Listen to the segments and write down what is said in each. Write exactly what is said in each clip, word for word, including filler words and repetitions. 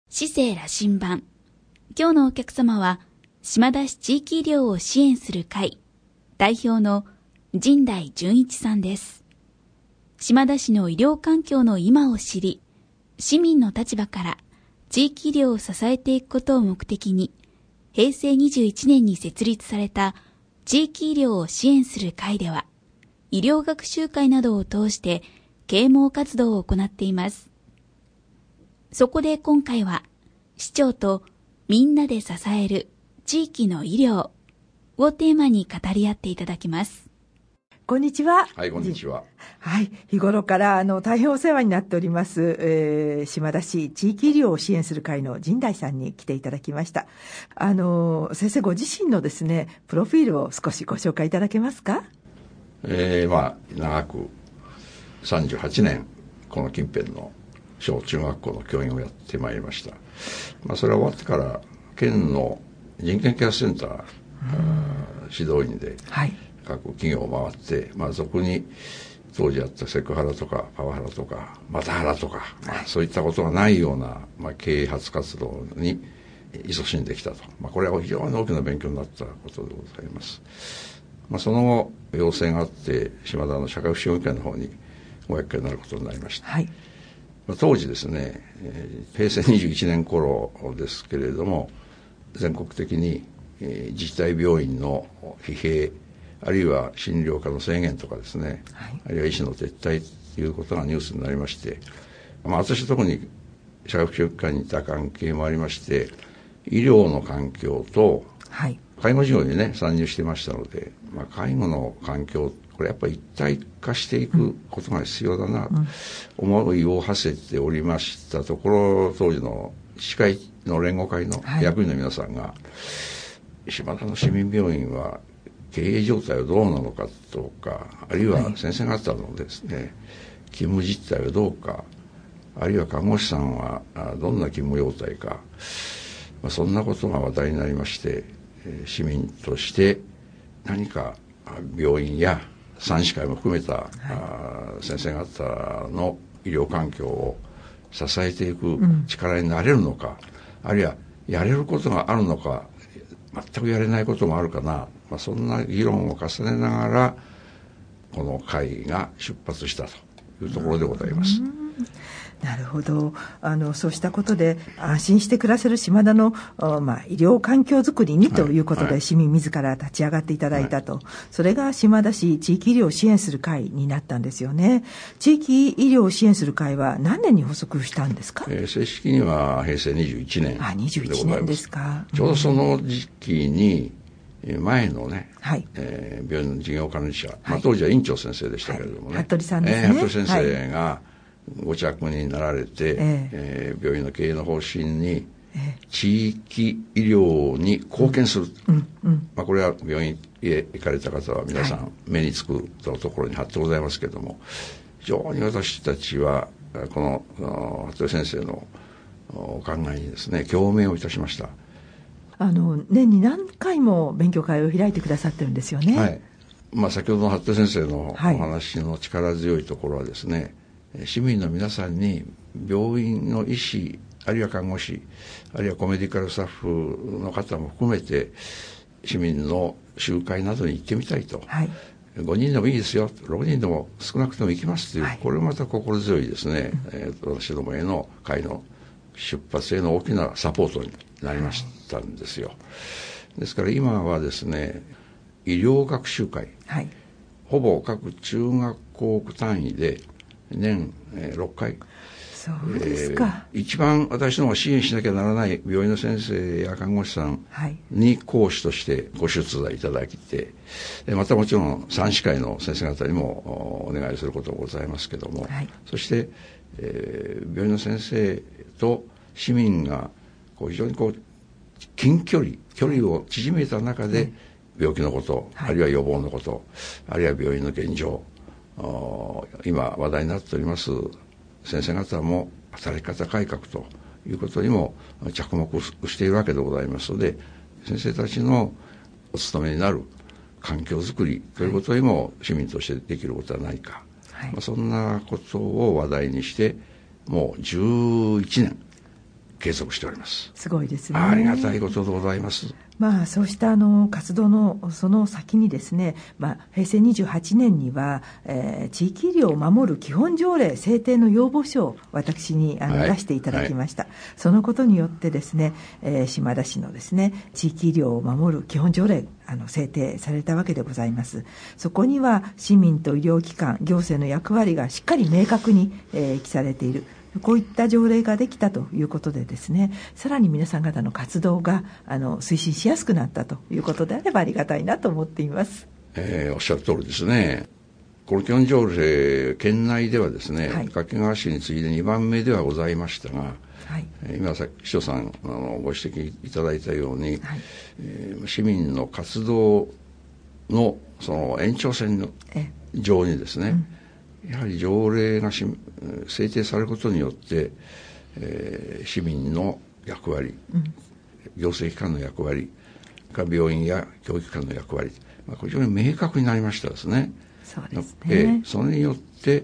市政羅針盤。今日のお客様は島田市地域医療を支援する会代表の陣内純一さんです。島田市の医療環境の今を知り、市民の立場から地域医療を支えていくことを目的に、へいせいにじゅういちねんに設立された地域医療を支援する会では、医療学習会などを通して啓蒙活動を行っています。そこで今回は、市長とみんなで支える地域の医療をテーマに語り合っていただきます。 こんにちは。 はい、こんにちは。 はい、日頃からあの大変お世話になっております、えー、島田市地域医療を支援する会の陣内さんに来ていただきました。あの先生ご自身のですねプロフィールを少しご紹介いただけますか？ えー、まあ長くさんじゅうはちねんこの近辺の小中学校の教員をやってまいりました。まあ、それは終わってから県の人権ケアセンター、指導員で各企業を回って、まあ、俗に当時あったセクハラとかパワハラとかマタハラとか、まあ、そういったことがないような、まあ、啓発活動に勤しんできたと、まあ、これは非常に大きな勉強になったことでございます。まあ、その後要請があって島田の社会福祉協議会の方にご厄介になることになりました。はい、当時ですね、へいせいにじゅういちねん頃ですけれども、全国的に自治体病院の疲弊、あるいは診療科の制限とかですね、はい、あるいは医師の撤退ということがニュースになりまして、まあ、私特に社会福祉協議会にいた関係もありまして、医療の環境と介護事業にね参入してましたので、まあ、介護の環境これやっぱり一体化していくことが必要だな、うん、思いを馳せておりましたところ、当時の医師会の連合会の役員の皆さんが、はい、島田の市民病院は経営状態はどうなのかとか、あるいは先生方のですね、はい、勤務実態はどうか、あるいは看護師さんはどんな勤務様態か、まあ、そんなことが話題になりまして、市民として何か病院や産師会も含めた、はい、先生方の医療環境を支えていく力になれるのか、うん、あるいはやれることがあるのか、全くやれないこともあるかな、まあ、そんな議論を重ねながらこの会が出発したというところでございます。うんなるほど。あのそうしたことで安心して暮らせる島田の、まあ、医療環境づくりにということで、はいはい、市民自ら立ち上がっていただいたと、はい、それが島田市地域医療を支援する会になったんですよね。地域医療を支援すする会は何年に発足したんですか？ えー、正式にはへいせいにじゅういちねんでございます。あ、にじゅういちねんですか。ちょうどその時期に前のね、はいえー、病院の事業管理者、はいまあ、当時は院長先生でしたけれどもね、 はい、服部さんですね、 えー、服部先生が、はいご着になられて、ええー、病院の経営の方針に地域医療に貢献する、うんうんまあ、これは病院へ行かれた方は皆さん目につくところに貼ってございますけれども、非常に私たちはこの服部先生のお考えにですね共鳴をいたしました。 あの年に何回も勉強会を開いてくださってるんですよね。 はいまあ、先ほどの服部先生のお話の力強いところはですね、はい市民の皆さんに病院の医師あるいは看護師あるいはコメディカルスタッフの方も含めて市民の集会などに行ってみたいと、はい、ごにんでもいいですよろくにんでも少なくとも行きますという、はい、これまた心強いですね、うんえー、私どもへの会の出発への大きなサポートになりましたんですよ。ですから今はですね医療学習会、はい、ほぼ各中学校区単位で年、えー、ろっかいそうですか、 えー、一番私の方が支援しなきゃならない病院の先生や看護師さんに講師としてご出題いただきて、はい、またもちろん産師会の先生方にもお願いすることがございますけども、はい、そして、えー、病院の先生と市民がこう非常にこう近距離距離を縮めた中で病気のこと、はい、あるいは予防のこと、あるいは病院の現状、今話題になっております先生方も働き方改革ということにも着目しているわけでございますので、先生たちのお務めになる環境づくりということにも市民としてできることはないか、はいまあ、そんなことを話題にしてもうじゅういちねん継続しております。 すごいですね。 ありがたいことでございます。 まあ、そうしたあの活動のその先にですね、まあ、平成にじゅうはちねんには、えー、地域医療を守る基本条例制定の要望書を私にあの、はい、出していただきました、はい、そのことによってですね、えー、島田市のですね地域医療を守る基本条例あの制定されたわけでございます。そこには市民と医療機関行政の役割がしっかり明確に、えー、記されている、こういった条例ができたということでですね、さらに皆さん方の活動があの推進しやすくなったということであればありがたいなと思っています。えー、おっしゃる通りですね。この基本条例、県内ではですね、はい、掛川市に次いでにばんめではございましたが、はい、今さっき秘書さんあのご指摘いただいたように、はい、えー、市民の活動のその延長線上にですね、うん、やはり条例がし制定されることによって、えー、市民の役割、うん、行政機関の役割、病院や教育機関の役割、まあ、これ非常に明確になりましたですね。 そうですね。 えー、それによって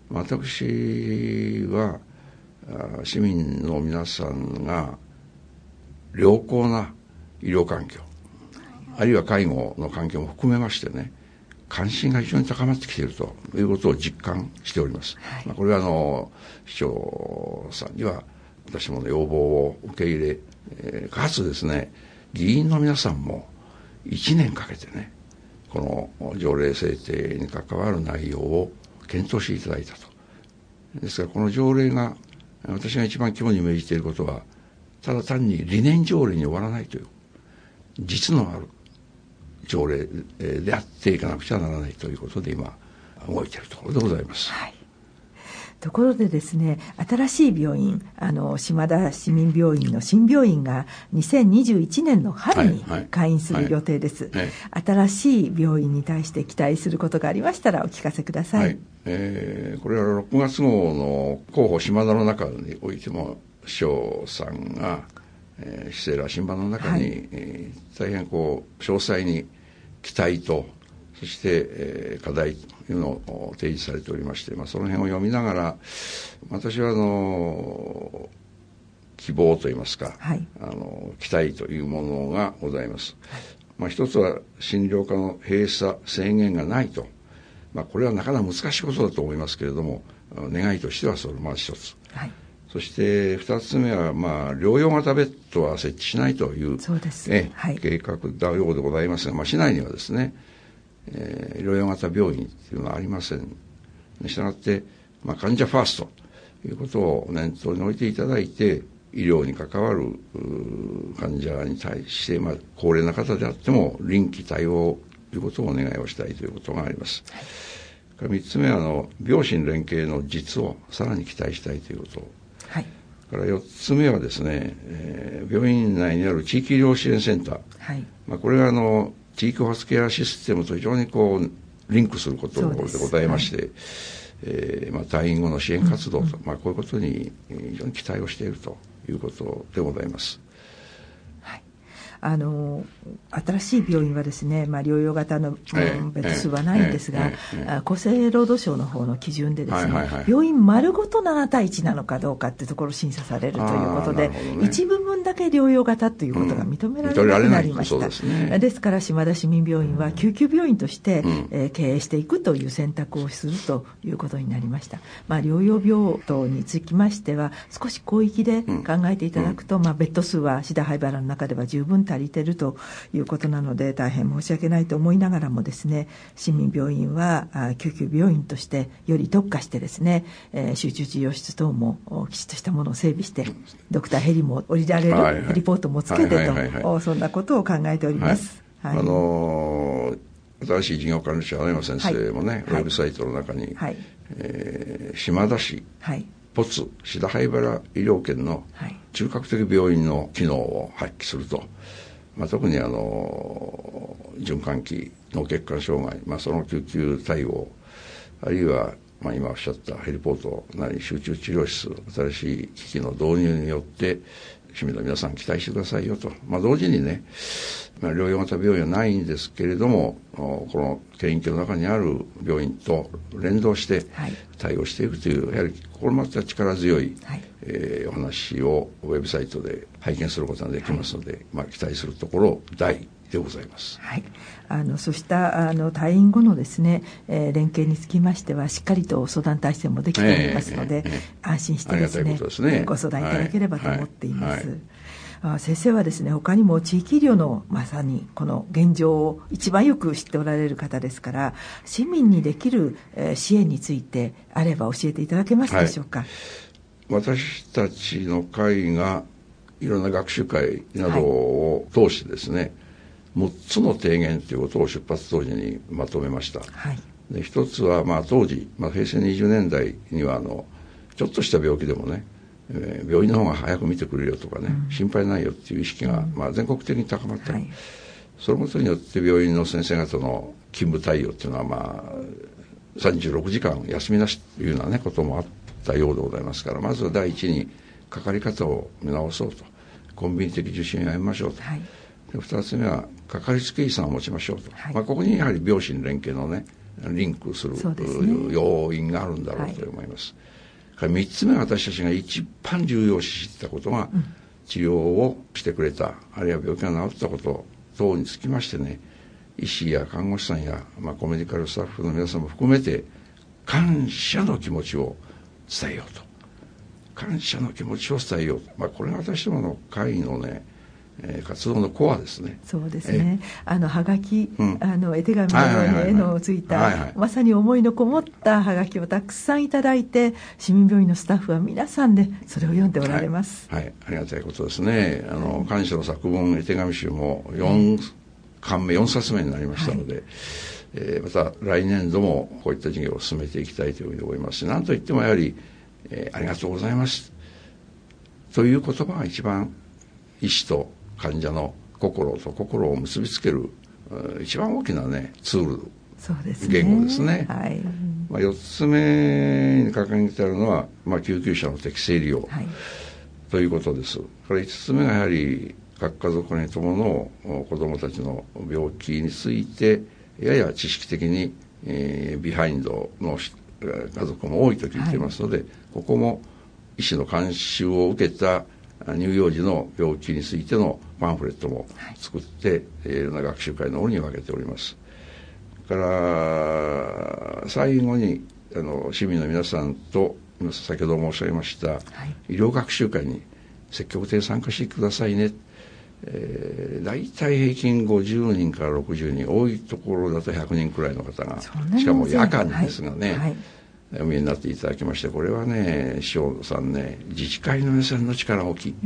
私は市民の皆さんが良好な医療環境、あるいは介護の環境も含めましてね、関心が非常に高まってきているということを実感しております。はい、まあ、これはあの市長さんには私もの要望を受け入れ、えー、かつですね、議員の皆さんもいちねんかけてね、この条例制定に関わる内容を検討していただいたと。ですからこの条例が私が一番肝に銘じていることは、ただ単に理念条例に終わらないという、実のある条例であっていかなくちゃならないということで今動いているところでございます。 はい、ところでですね、新しい病院、あの島田市民病院の新病院がにせんにじゅういちねんの春に開院する予定です。はいはいはい、新しい病院に対して期待することがありましたらお聞かせください。はい、 えー、これはろくがつ号の広報島田の中においても市長さんが、えー、市政羅針盤の中に、はい、えー、大変こう詳細に期待とそして、えー、課題というのを提示されておりまして、まあ、その辺を読みながら私はあの希望といいますか、はい、あの期待というものがございます。はい、まあ、一つは診療科の閉鎖制限がないと、まあ、これはなかなか難しいことだと思いますけれども、願いとしてはそれまず一つ、はい、そして二つ目は、まあ、療養型ベッドは設置しないというそうです、 え、 はい、 計画だようでございますが、まあ、市内にはですね、えー、療養型病院というのはありません。にしたがって、まあ、患者ファーストということを念頭に置いていただいて、医療に関わる患者に対して、まあ、高齢な方であっても臨機対応ということをお願いをしたいということがあります。はい、みっつめはあの病診連携の実をさらに期待したいということ。はい、からよっつめはですね、えー、病院内にある地域医療支援センター、はい、まあ、これがあの地域ホスケアシステムと非常にこうリンクすることでございまして、はい、えーまあ、退院後の支援活動と、うんうん、まあ、こういうことに非常に期待をしているということでございます。 あの新しい病院はですね、まあ、療養型の、えー、ベッド数はないんですが、えーえー、厚生労働省の方の基準でですね、はいはいはい、病院丸ごとなな対いちなのかどうかっていうところを審査されるということで、ね、一部分だけ療養型ということが認められなくなりました。うん、ですね、ですから島田市民病院は救急病院として、うん、えー、経営していくという選択をするということになりました。まあ、療養病棟につきましては少し広域で考えていただくと、うん、まあ、ベッド数はシダ灰原の中では十分足りているということなので大変申し訳ないと思いながらもですね、市民病院は救急病院としてより特化してですね、えー、集中治療室等もきちっとしたものを整備してドクターヘリも降りられる、はいはい、ヘリポートもつけてと、そんなことを考えております。はいはい、あのー、新しい事業管理者青山先生もね、はい、ウェブサイトの中に、はい、えー、島田市、はい、ポツシダ灰原医療圏の中核的病院の機能を発揮すると、まあ、特にあの循環器脳血管障害、まあ、その救急対応、あるいはまあ、今おっしゃったヘリポートなり集中治療室、新しい機器の導入によって市民の皆さん期待してくださいよと、まあ、同時にね、まあ、療養型病院はないんですけれども、この定員区の中にある病院と連動して対応していくという、はい、やはりこれまた力強い、はい、えー、お話をウェブサイトで拝見することができますので、はい、まあ、期待するところ大でございます。 はい、あのそうしたあの退院後のですね、えー、連携につきましてはしっかりと相談体制もできておりますので、えーえー、安心してですね、ですね、ご相談いただければと思っています。はいはいはい、先生はですね、他にも地域医療のまさにこの現状を一番よく知っておられる方ですから、市民にできる支援についてあれば教えていただけますでしょうか。はい、 私たちの会がいろんな学習会などを通してですね、はい、むっつの提言ということを出発当時にまとめました。はい、で一つは、まあ、当時、まあ、平成にじゅうねんだいにはあのちょっとした病気でもね、えー、病院の方が早く見てくれるよとかね、うん、心配ないよっていう意識が、うん、まあ、全国的に高まった、はい、そのことによって病院の先生方の勤務対応っていうのは、まあ、さんじゅうろくじかん休みなしというような、ね、こともあったようでございますから、まずは第一にかかり方を見直そうと、コンビニ的受診をやめましょうと、はい、でふたつめはかかりつけ医さんを持ちましょうと、はい、まあ、ここにやはり病診連携のねリンクする、ね、要因があるんだろうと思います。はい、みっつめは私たちが一番重要視していたことが、うん、治療をしてくれた、あるいは病気が治ったこと等につきましてね、医師や看護師さんや、まあ、コメディカルスタッフの皆さんも含めて感謝の気持ちを伝えようと、感謝の気持ちを伝えようと、まあ、これが私どもの会のね、えー、活動のコアですね。 そうですね。あのはがき、うん、あの絵手紙のように絵のついた、はいはい、まさに思いのこもったはがきをたくさんいただいて、市民病院のスタッフは皆さんでそれを読んでおられます。 はい、はい、ありがたいことですね。あの、はい、感謝の作文絵手紙集もよんかんめよんさつめになりましたので、はい、えー、また来年度もこういった事業を進めていきたいというふうに思いますし、なんといってもやはり、えー、ありがとうございますという言葉が一番医師と患者の心と心を結びつける一番大きなねツール、 そうですね、 言語ですね。 はい、 まあ、よっつめに掲げてあるのは、まあ、救急車の適正利用、はい、ということです。からいつつめがやはり各家族に伴う子どもたちの病気についてやや知識的に、えー、ビハインドの家族も多いと聞いていますので、はい、ここも医師の監修を受けた乳幼児の病気についてのパンフレットも作って、はい、いろんな学習会の方に分けております。から最後にあの市民の皆さんと先ほど申し上げました、はい、医療学習会に積極的に参加してくださいね。えー、大体平均ごじゅうにんからろくじゅうにん、多いところだとひゃくにんくらいの方が、しかも夜間ですがね、はいはい、お見えになっていただきまして、これはね、塩さんね、自治会の皆さんの力大きい、うん、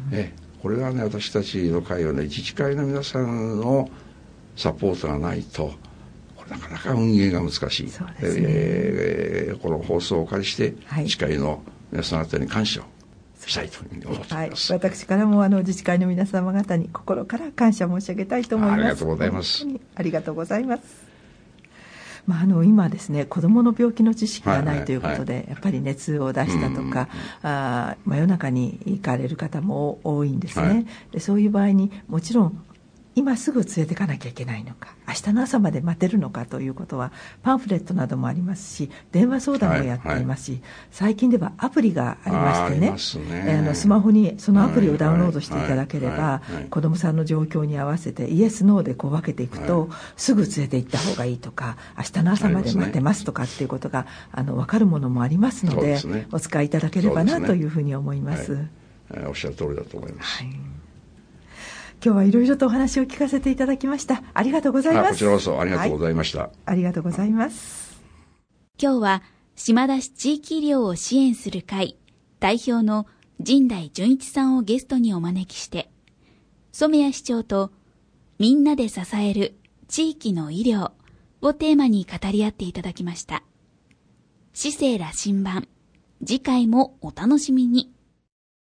えこれはね、私たちの会はね、自治会の皆さんのサポートがないとこれなかなか運営が難しい。そうですね、えー、この放送をお借りして、はい、自治会の皆さん方に感謝をしたいというふうに思っております。 はい、私からもあの自治会の皆様方に心から感謝申し上げたいと思います。 ありがとうございます。 ありがとうございます。まあ、あの今ですね、子どもの病気の知識がないということで、はいはいはい、やっぱり熱を出したとか、あ真夜中に行かれる方も多いんですね、はい、でそういう場合にもちろん今すぐ連れてかなきゃいけないのか、明日の朝まで待てるのかということはパンフレットなどもありますし、電話相談もやっていますし、はいはい、最近ではアプリがありましてね、あすね、あのスマホにそのアプリをダウンロードしていただければ、はいはいはいはい、子どもさんの状況に合わせてイエスノーでこう分けていくと、はい、すぐ連れて行った方がいいとか、明日の朝まで待ってますとかっていうことがあの分かるものもありますの で, で、ね、お使いいただければなというふうに思います。 はい、おっしゃる通りだと思います。はい、 今日はいろいろとお話を聞かせていただきました。ありがとうございます。 こちらこそありがとうございました。はい、 ありがとうございます。 今日は島田市地域医療を支援する会代表の陣内純一さんをゲストにお招きして、染谷市長とみんなで支える地域の医療をテーマに語り合っていただきました。市政羅針盤、次回もお楽しみに。